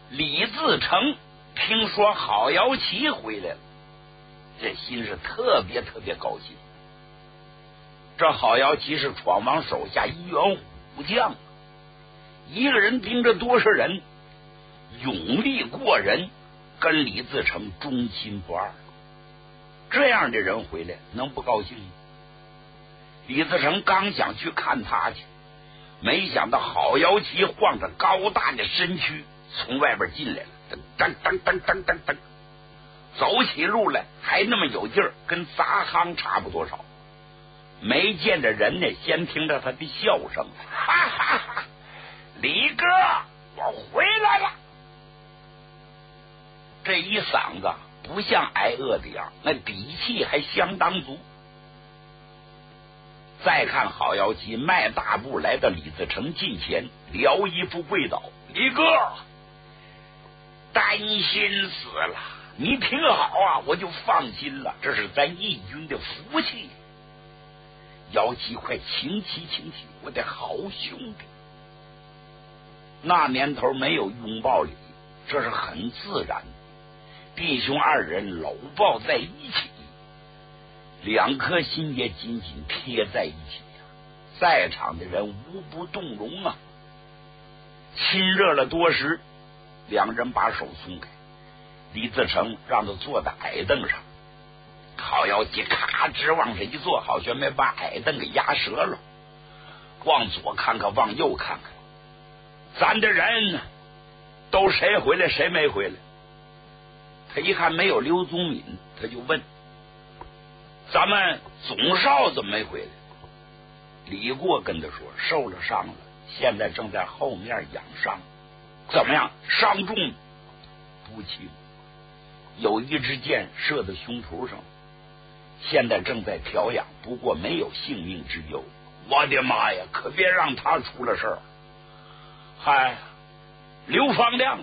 李自成听说郝瑶琪回来了，这心是特别高兴。这郝瑶琪是闯王手下一员虎将，一个人盯着多少人，勇力过人，跟李自成忠心不二。这样的人回来能不高兴吗？李自成刚想去看他去，没想到郝瑶琪晃着高大的身躯从外边进来了，噔噔噔噔噔噔，走起路来还那么有劲儿，跟砸夯差不多少。没见着人呢，先听着他的笑声，哈哈哈！李哥，我回来了。这一嗓子不像挨饿的样，那底气还相当足。再看郝瑶琪迈大步来到李自成近前，撩衣服跪倒：“李哥，担心死了，你挺好啊，我就放心了，这是咱义军的福气。瑶琪，快请起，我的好兄弟。”那年头没有拥抱礼，这是很自然的。弟兄二人搂抱在一起，两颗心也紧紧贴在一起呀，在场的人无不动容啊。亲热了多时，两人把手松开，李自成让他坐在矮凳上，郝瑶琪咔直往上一坐，好像没把矮凳给压折了，往左看看，往右看看，咱的人都谁回来谁没回来。他一看没有刘宗敏，他就问：“咱们总少怎么没回来？”李过跟他说：“受了伤了，现在正在后面养伤。怎么样？伤重？不轻，有一支箭射在胸脯上，现在正在调养，不过没有性命之忧。我的妈呀，可别让他出了事儿！”嗨，刘方亮。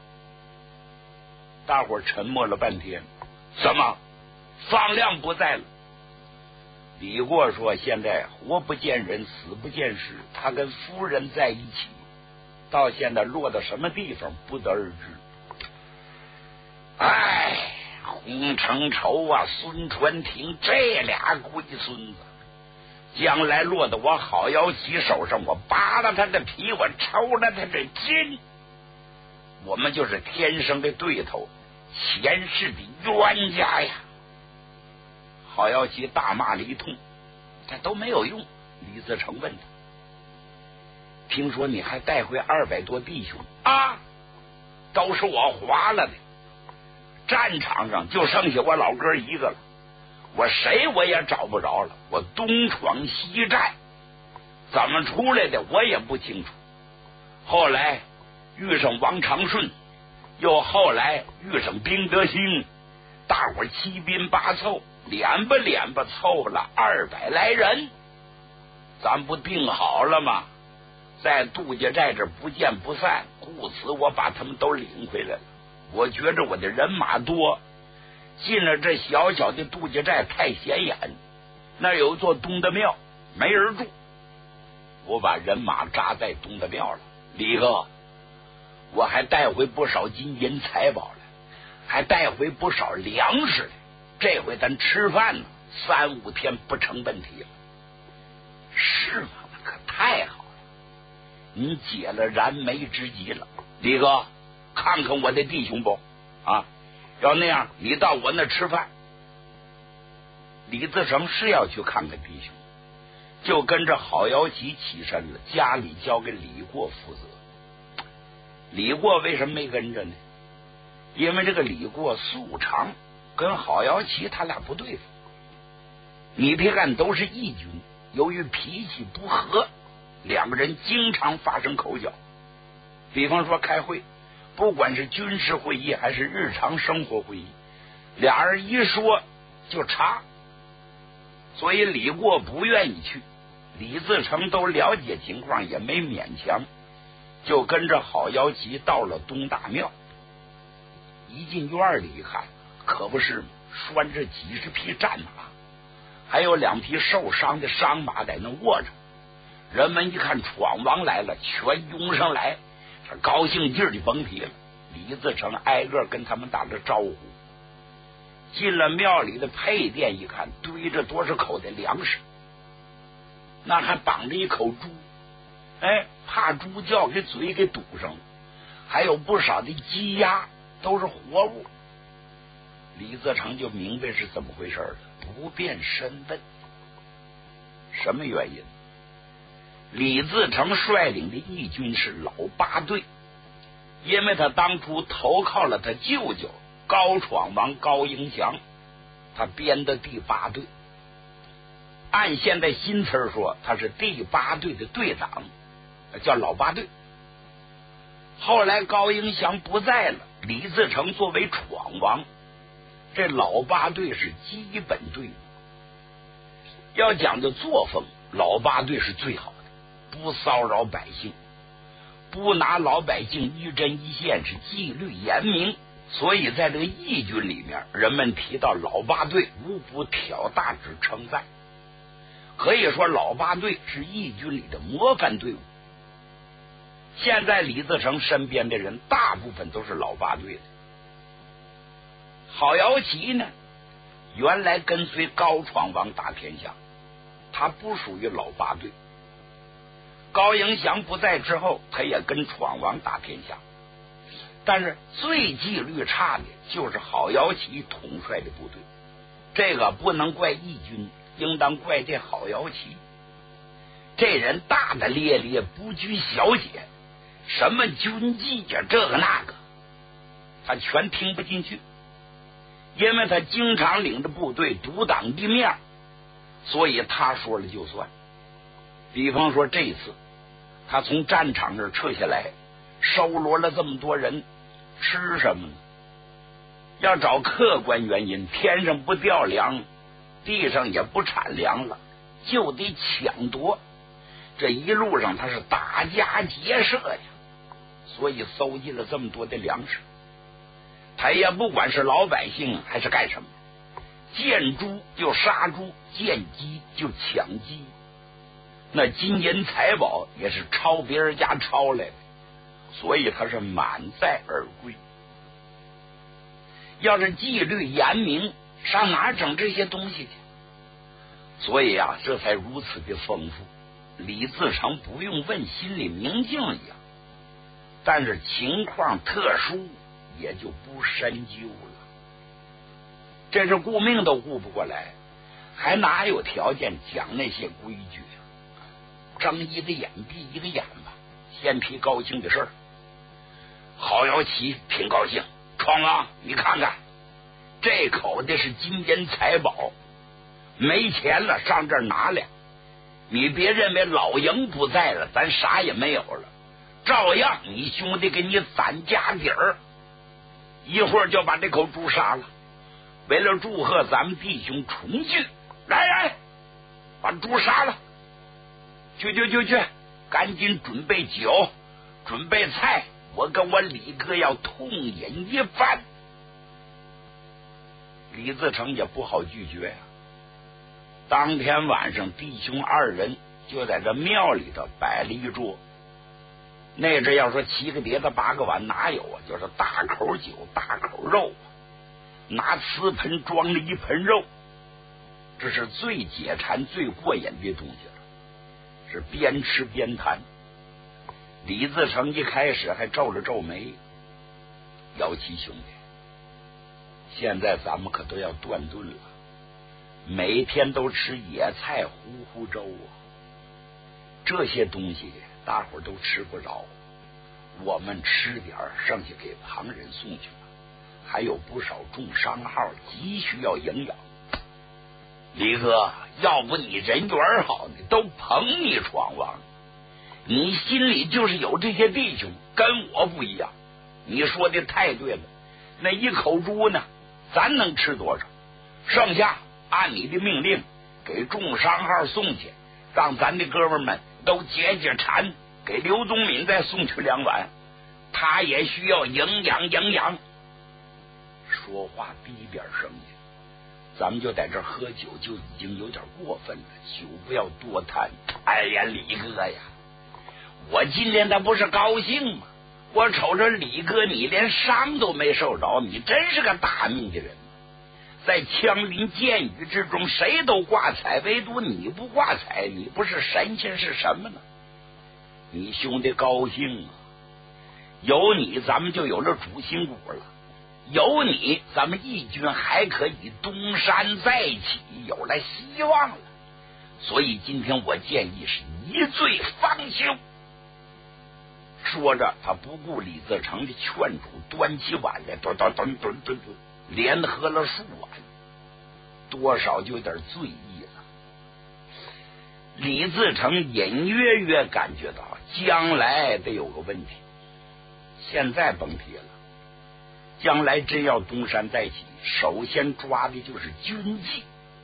大伙沉默了半天，怎么方亮不在了？李过说：“现在活不见人，死不见尸，他跟夫人在一起，到现在落到什么地方不得而知。哎，洪承畴啊，孙传庭这俩龟孙子，将来落到我郝瑶琪手上，我扒了他的皮，我抽了他的筋，我们就是天生的对头，前世的冤家呀！”郝瑶琪大骂了一通，他都没有用。李自成问他：“听说你还带回200多弟兄啊？都是我划了的，战场上就剩下我老哥一个了，我谁我也找不着了，我东闯西战，怎么出来的我也不清楚。后来遇上王长顺，又后来遇上兵德兴，大伙七兵八凑，脸吧凑了200来人，咱不定好了吗？在杜家寨这不见不散，故此我把他们都领回来了。我觉着我的人马多，进了这小小的杜家寨太显眼，那有座东德庙没人住，我把人马扎在东德庙了。李哥，我还带回不少金银财宝来，还带回不少粮食来，这回咱吃饭呢，3、5天不成问题了。是吗？那可太好了，你解了燃眉之急了。李哥，看看我的弟兄不啊？要那样，你到我那吃饭。李自成是要去看看弟兄，就跟着郝瑶琪起身了，家里交给李过负责。李过为什么没跟着呢？因为这个李过素常跟郝瑶琪他俩不对付。你别看都是义军，由于脾气不和，两个人经常发生口角。比方说开会，不管是军事会议还是日常生活会议，俩人一说就查，所以李过不愿意去。李自成都了解情况，也没勉强，就跟着郝瑶琪到了东大庙。一进院里一看，可不是拴着几十匹战马，还有2匹受伤的伤马在那卧着。人们一看闯王来了，全拥上来，这高兴劲儿就甭提了。 李自成挨个跟他们打了招呼。进了庙里的配殿一看，堆着多少口的粮食，那还绑着一口猪，怕猪叫给嘴给堵上了，还有不少的鸡鸭都是活物。李自成就明白是怎么回事了，不便深问。什么原因？李自成率领的义军是老八队，因为他当初投靠了他舅舅高闯王高迎祥，他编的第八队。按现在新词说，他是第八队的队长，叫老八队。后来高迎祥不在了，李自成作为闯王，这老八队是基本队伍。要讲究作风，老八队是最好的，不骚扰百姓，不拿老百姓一针一线，是纪律严明。所以在这个义军里面，人们提到老八队无不挑大指称赞，可以说老八队是义军里的模范队伍。现在李自成身边的人大部分都是老八队的。郝瑶琪呢，原来跟随高闯王打天下，他不属于老八队。高迎祥不在之后，他也跟闯王打天下，但是最纪律差的就是郝瑶琪统帅的部队。这个不能怪义军，应当怪这郝瑶琪。这人大大咧咧，不拘小节，什么军纪呀，这个那个他全听不进去。因为他经常领着部队独当一面，所以他说了就算。比方说这一次他从战场这撤下来，收罗了这么多人，吃什么呢？要找客观原因，天上不掉粮，地上也不产粮了，就得抢夺。这一路上他是打家劫舍呀，所以搜集了这么多的粮食。他也不管是老百姓还是干什么，见猪就杀猪，见鸡就抢鸡，那金银财宝也是抄别人家抄来的，所以他是满载而归。要是纪律严明，上哪整这些东西去？所以啊，这才如此的丰富。李自成不用问，心里明镜一样，但是情况特殊，也就不深究了。这是顾命都顾不过来，还哪有条件讲那些规矩啊？睁一个眼闭一个眼吧，先批高兴的事儿。郝瑶琪挺高兴，闯王，你看看这口的是金银财宝，没钱了上这儿拿来，你别认为老营不在了，咱啥也没有了，照样你兄弟给你攒家底儿，一会儿就把这口猪杀了。为了祝贺咱们弟兄重聚，来，把猪杀了，去，赶紧准备酒，准备菜，我跟我李哥要痛饮一番。李自成也不好拒绝呀。当天晚上，弟兄二人就在这庙里头摆了一桌。那阵要说7个碟子8个碗哪有啊？就是大口酒大口肉，拿瓷盆装了一盆肉，这是最解馋最过瘾的东西了，是边吃边谈。李自成一开始还皱了皱眉，瑶琪兄弟，现在咱们可都要断顿了，每天都吃野菜糊糊粥啊，这些东西大伙都吃不着，我们吃点剩下给旁人送去了，还有不少重伤号急需要营养。李哥，要不你人缘好呢，都捧你闯王，你心里就是有这些弟兄，跟我不一样。你说的太对了，那一口猪呢，咱能吃多少？剩下按你的命令给重伤号送去，让咱的哥们们都解解馋，给刘宗敏再送去2碗，他也需要营养。说话低点声音，咱们就在这喝酒就已经有点过分了，酒不要多贪。哎呀，李哥呀，我今天他不是高兴吗？ 我瞅着李哥你连伤都没受着，你真是个大命的人。在枪林箭雨之中谁都挂彩，唯独你不挂彩，你不是神仙是什么呢？你兄弟高兴啊，有你咱们就有了主心骨了，有你咱们义军还可以东山再起，有了希望了。所以今天我建议是一醉方休。说着他不顾李自成的劝阻，端起碗来端，连喝了数碗，多少就有点醉意了。李自成隐约约感觉到将来得有个问题，现在甭提了，将来真要东山再起，首先抓的就是军纪，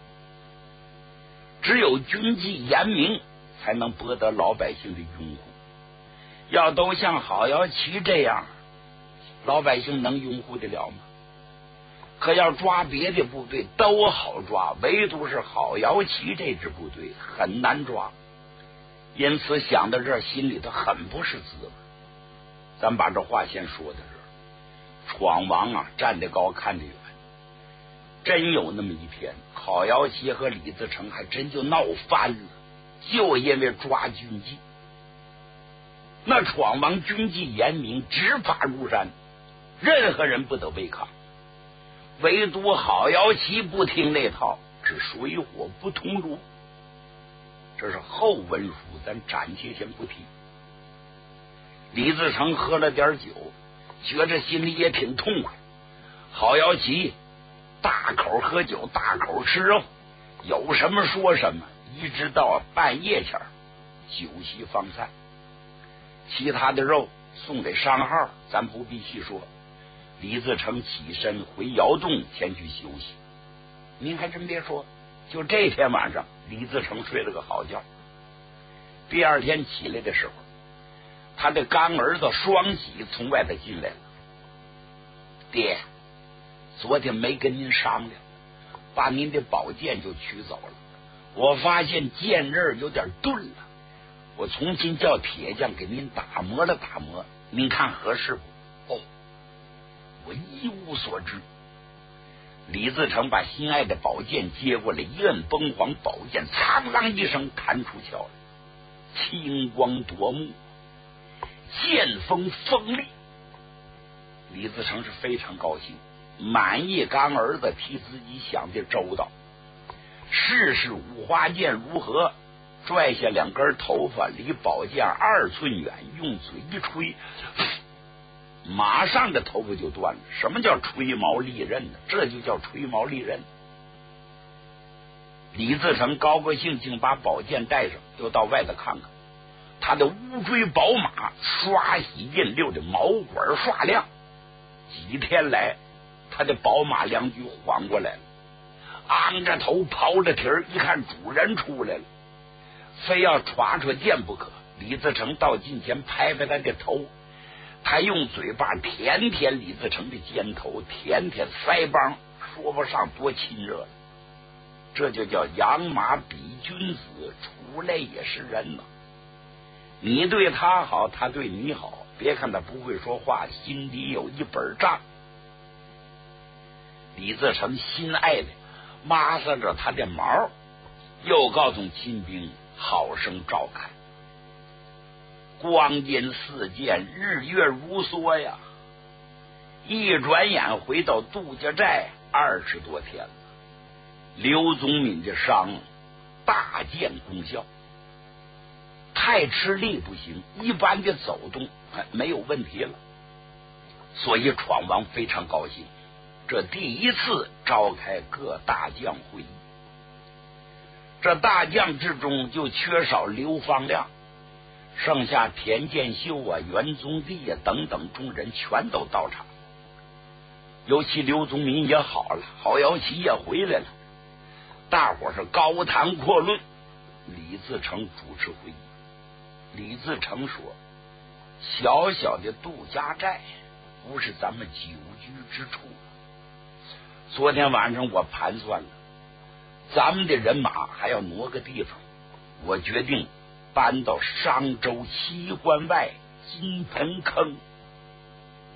只有军纪严明才能博得老百姓的拥护。要都像郝瑶旗这样，老百姓能拥护得了吗？可要抓别的部队都好抓，唯独是郝瑶旗这支部队很难抓。因此想到这儿，心里头很不是滋味。咱把这话先说到这儿。闯王啊，站得高看得远，真有那么一天，郝瑶旗和李自成还真就闹翻了，就因为抓军纪。那闯王军纪严明，执法如山，任何人不得违抗，唯独郝瑶旗不听那套，是水火不同炉。这是后文书，咱暂且先不提。李自成喝了点酒，觉着心里也挺痛快。郝瑶旗大口喝酒，大口吃肉，有什么说什么，一直到半夜前酒席方散。其他的肉送给商号，咱不必细说。李自成起身回窑洞前去休息。您还真别说，就这天晚上，李自成睡了个好觉。第二天起来的时候，他的干儿子双喜从外头进来了。爹，昨天没跟您商量，把您的宝剑就取走了。我发现剑刃有点钝了，我重新叫铁匠给您打磨了打磨，您看合适不？哦，我一无所知。李自成把心爱的宝剑接过来，一摁崩簧，宝剑苍啷一声弹出鞘来，青光夺目，剑锋锋利。李自成是非常高兴，满意干儿子替自己想的周到。试试五花剑如何？拽下两根头发，离宝剑2寸远，用嘴一吹，马上这头发就断了。什么叫吹毛利刃呢？这就叫吹毛利刃。李自成高高兴兴把宝剑带上，又到外头看看。他的乌骓宝马刷洗印溜的毛管刷亮，几天来他的宝马良驹缓过来了，昂着头刨着蹄儿，一看主人出来了，非要歘剑不可。李自成到近前拍拍他的头，他用嘴巴舔舔李自成的肩头，舔舔腮帮，说不上多亲热了。这就叫养马比君子，出来也是人呐。你对他好，他对你好，别看他不会说话，心里有一本账。李自成心爱的抹挲着他的毛，又告诉亲兵好生照看。光阴似箭，日月如梭呀！一转眼回到杜家寨20多天了。刘宗敏的伤大见功效，太吃力不行，一般的走动没有问题了。所以闯王非常高兴，这第一次召开各大将会议。这大将之中就缺少刘方亮，剩下田建秀啊、袁宗弼啊等等众人全都到场。尤其刘宗民也好了，郝瑶旗也回来了，大伙是高谈阔论。李自成主持会议。李自成说，小小的杜家寨不是咱们久居之处。昨天晚上我盘算了，咱们的人马还要挪个地方，我决定搬到商州西关外金盆坑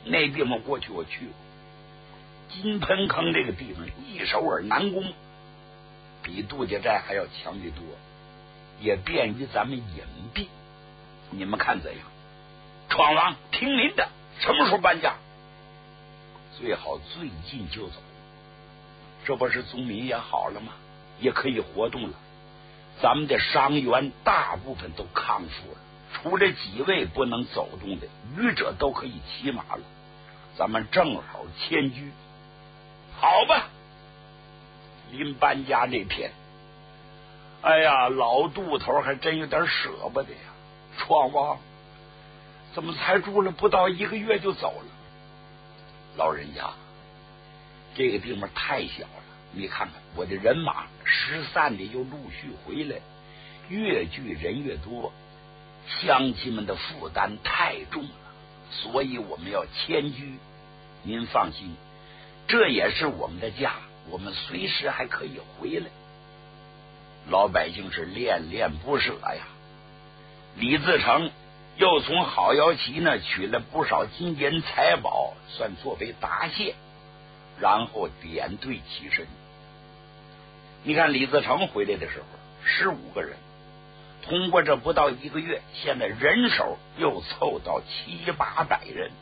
那地方过去我去过，金盆坑这个地方易守而难攻，比杜家寨还要强得多，也便于咱们隐蔽。你们看怎样？闯王听您的，什么时候搬家？最好最近就走，这不是宗民也好了吗？也可以活动了。咱们的伤员大部分都康复了，除了几位不能走动的，余者都可以骑马了。咱们正好迁居，好吧？临搬家这天，哎呀，老杜头还真有点舍不得呀。闯王怎么才住了不到1个月就走了？老人家，这个地方太小了，你看看我的人马失散的又陆续回来，越聚人越多，乡亲们的负担太重了，所以我们要迁居。您放心，这也是我们的家，我们随时还可以回来。老百姓是恋恋不舍呀。李自成又从郝瑶旗呢取了不少金银财宝，算作为答谢，然后点队起身。你看李自成回来的时候15个人，通过这不到1个月，现在人手又凑到700-800人。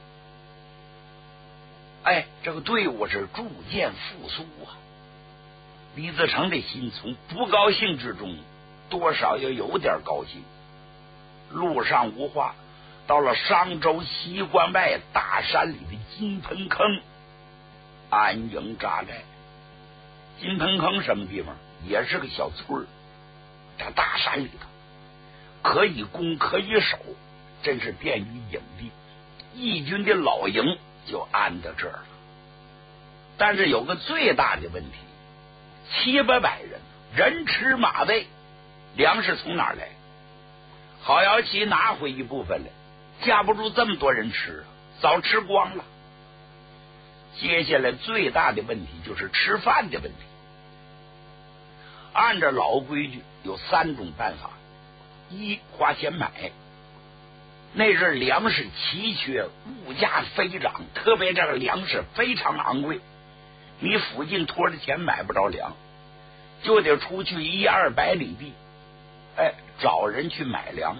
哎，这个队伍是逐渐复苏啊。李自成的心从不高兴之中多少也有点高兴。路上无话，到了商州西关外大山里的金盆坑安营扎寨。金盆坑什么地方？也是个小村，在大山里头，可以攻可以守，真是便于隐蔽。义军的老营就安到这儿了。但是有个最大的问题，700-800人，人吃马喂，粮食从哪儿来？郝瑶旗拿回一部分来，架不住这么多人吃，早吃光了。接下来最大的问题就是吃饭的问题。按照老规矩有3种办法：一，花钱买。那阵粮食奇缺，物价飞涨，特别这个粮食非常昂贵，你附近托着钱买不着粮，就得出去100-200里地，找人去买粮，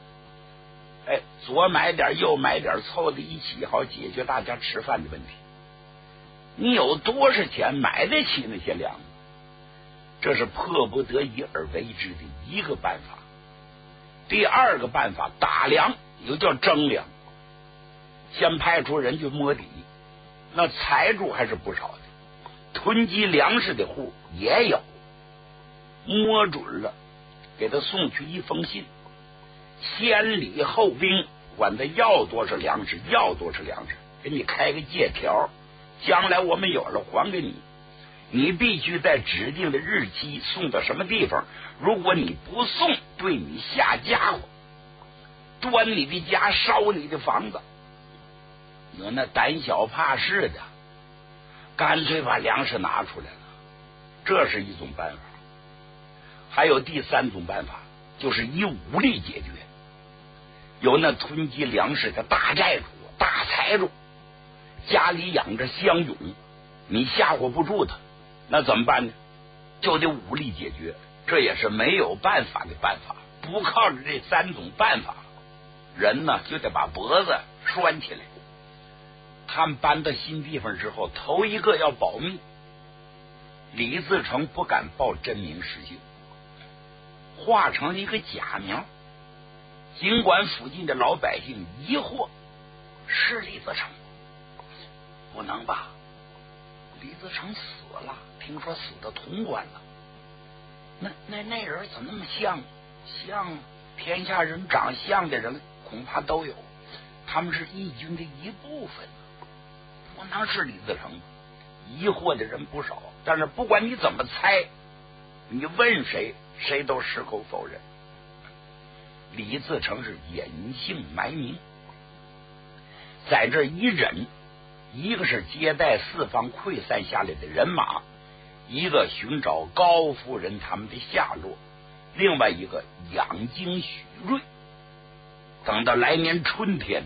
左买点右买点，凑在一起好解决大家吃饭的问题。你有多少钱买得起那些粮？这是迫不得已而为之的一个办法。第二个办法，打粮，又叫征粮。先派出人去摸底，那财主还是不少的，囤积粮食的户也有，摸准了给他送去一封信，先礼后兵，管他要多少粮食要多少粮食，给你开个借条，将来我们有了还给你。你必须在指定的日期送到什么地方，如果你不送，对你下家伙，端你的家，烧你的房子。有那胆小怕事的，干脆把粮食拿出来了，这是一种办法。还有第3种办法，就是以武力解决。有那囤积粮食的大债主、大财主，家里养着乡勇，你吓唬不住他，那怎么办呢？就得武力解决，这也是没有办法的办法。不靠着这3种办法，人呢就得把脖子拴起来。他们搬到新地方之后，头一个要保密。李自成不敢报真名实姓，化成一个假名。尽管附近的老百姓疑惑，是李自成，不能吧？李自成死了，听说死的潼关了。那人怎么那么像天下人长相的人恐怕都有，他们是义军的一部分，不能是李自成。疑惑的人不少，但是不管你怎么猜，你问谁，谁都矢口否认。李自成是隐姓埋名，在这一忍，一个是接待四方溃散下来的人马，一个寻找高夫人他们的下落，另外一个养精蓄锐。等到来年春天，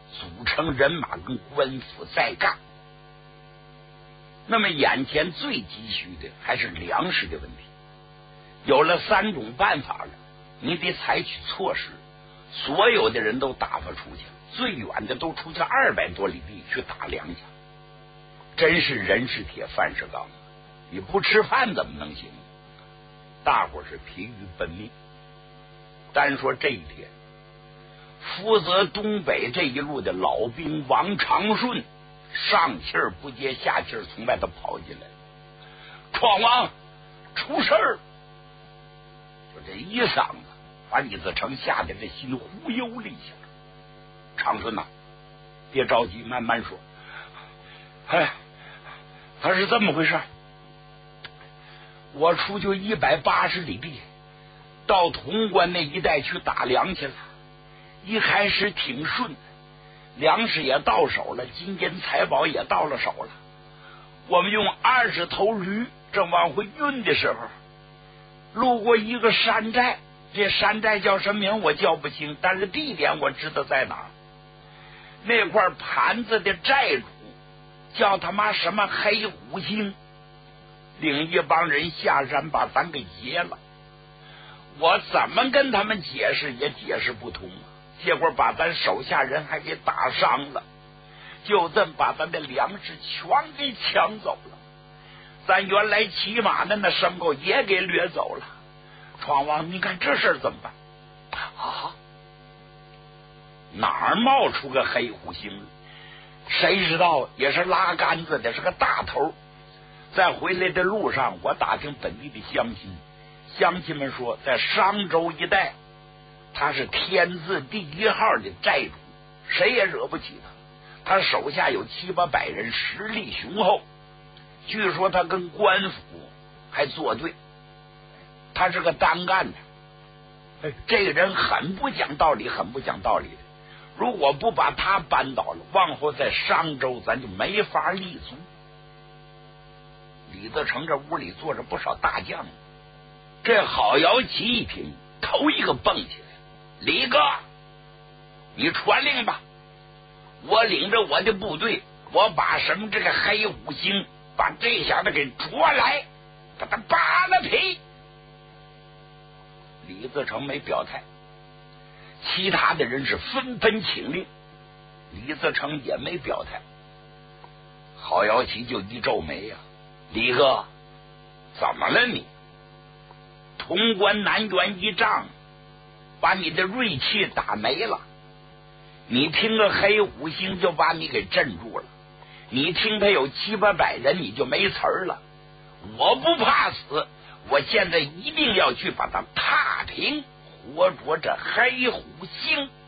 组成人马跟官府再干。那么眼前最急需的还是粮食的问题。有了3种办法了，你得采取措施。所有的人都打发出去，最远的都出去200多里地去打粮去。真是人是铁，饭是钢，你不吃饭怎么能行？大伙是疲于奔命。单说这一天，负责东北这一路的老兵王长顺上气儿不接下气儿从外头跑进来，闯王出事儿！就这一嗓子，把李自成吓得这心忽悠了一下。长顺呐，别着急，慢慢说。哎，他是这么回事，我出去180里地，到潼关那一带去打粮去了。一开始挺顺，粮食也到手了，金银财宝也到了手了。我们用20头驴正往回运的时候，路过一个山寨，这山寨叫什么名我叫不清，但是地点我知道在哪儿。那块盘子的寨主叫他妈什么黑虎星，领一帮人下山把咱给劫了。我怎么跟他们解释也解释不通，结果把咱手下人还给打伤了，就这么把咱的粮食全给抢走了。咱原来骑马的那牲口也给掠走了。闯王，你看这事怎么办啊？哪儿冒出个黑虎星？谁知道，也是拉杆子的，是个大头。在回来的路上，我打听本地的乡亲，乡亲们说，在商州一带，他是天字第1号的寨主，谁也惹不起他。他手下有700-800人，实力雄厚。据说他跟官府还作对，他是个单干的。这个人很不讲道理，很不讲道理的。如果不把他扳倒了，往后在商州咱就没法立足。李自成这屋里坐着不少大将，这郝瑶旗一听，头一个蹦起来，李哥，你传令吧，我领着我的部队，我把什么这个黑虎星，把这小子给捉来，把他扒了皮。李自成没表态，其他的人是纷纷请令，李自成也没表态。郝瑶旗就一皱眉呀，李哥，怎么了你？潼关南园一仗，把你的锐气打没了。你听个黑虎星就把你给镇住了，你听他有700-800人你就没词儿了。我不怕死，我现在一定要去把他踏平，活捉这黑虎星。